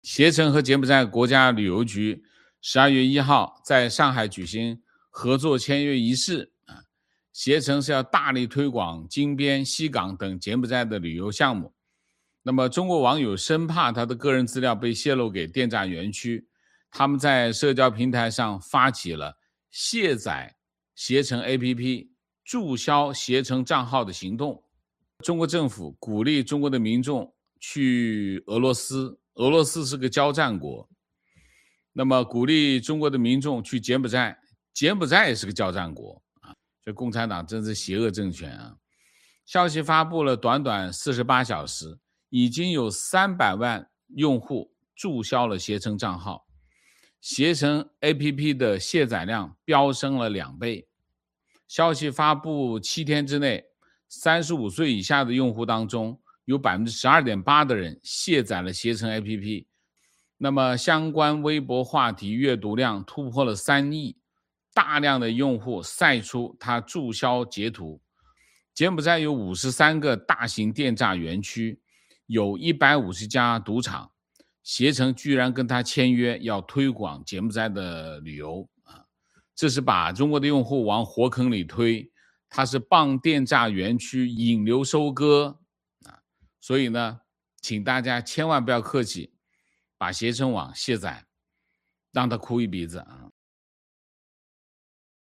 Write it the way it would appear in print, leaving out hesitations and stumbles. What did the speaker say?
携程和柬埔寨国家旅游局12月1号在上海举行合作签约仪式。携程是要大力推广金边、西港等柬埔寨的旅游项目。那么中国网友生怕他的个人资料被泄露给电诈园区，他们在社交平台上发起了卸载携程 APP、注销携程账号的行动。中国政府鼓励中国的民众去俄罗斯，俄罗斯是个交战国。那么鼓励中国的民众去柬埔寨，柬埔寨也是个交战国。这共产党真是邪恶政权啊！消息发布了短短48小时，已经有300万用户注销了携程账号，携程 APP 的卸载量飙升了2倍。消息发布7天之内，35岁以下的用户当中，有 12.8% 的人卸载了携程 APP。那么相关微博话题阅读量突破了3亿，大量的用户晒出他注销截图。柬埔寨有53个大型电诈园区，有150家赌场，携程居然跟他签约，要推广柬埔寨的旅游。这是把中国的用户往火坑里推，他是帮电诈园区引流收割。所以呢，请大家千万不要客气，把携程网卸载，让他哭一鼻子啊！